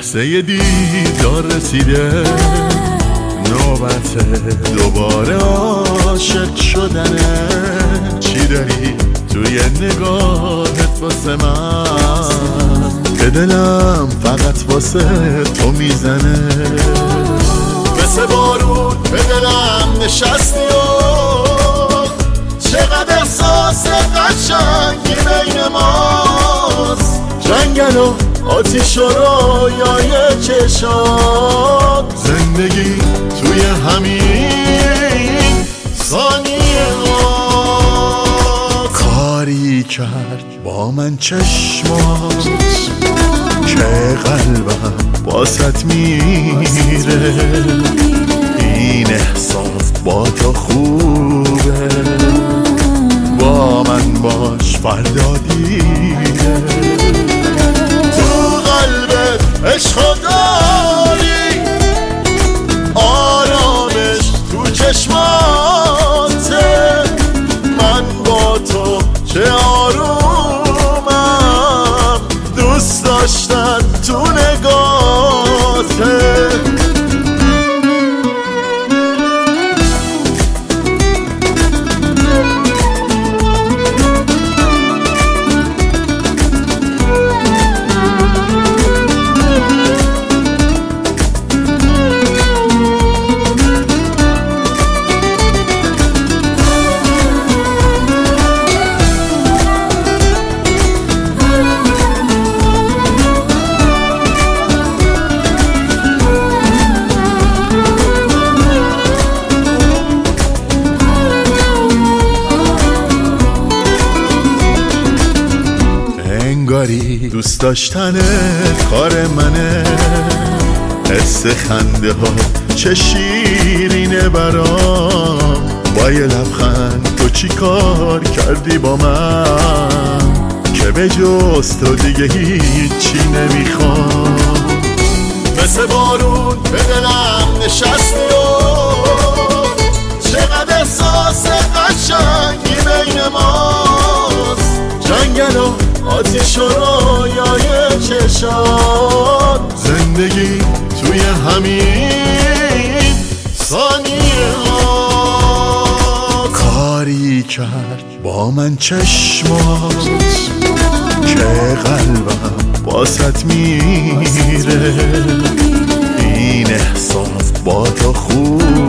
لحظه دیدار رسیده، نوبت دوباره عاشق شدنه. چی داری توی نگاهت واسه من که دلم فقط واسه تو میزنه؟ مثل بارون به دلم نشستی و چقدر احساس قشنگی بین ماست. جنگل و آتیش و رویای چشات، زندگی توی همین ثانیه ها. کاری کرد با من چشمات که قلبم باست میره. این احساس با تو خوبه، با من باش فردا دیره. تو قلبت عشق داری، آرامش تو چشماته. من با تو چه آرومم، دوست داشتن تو نگاته. انگاری دوست داشتنت کار منه. حس خنده ها چه شیرینه برام. با یه لبخند تو چی کار کردی با من که به جز تو دیگه هیچی نمیخوام. مثل بارون به دلم نشستی و چقدر احساس قشنگی بین ماست. جنگل و آتیش و رویای چشات، زندگی توی همین ثانیه ها. کاری کرد با من چشمات که قلبم باست میره. این احساس با تو خوب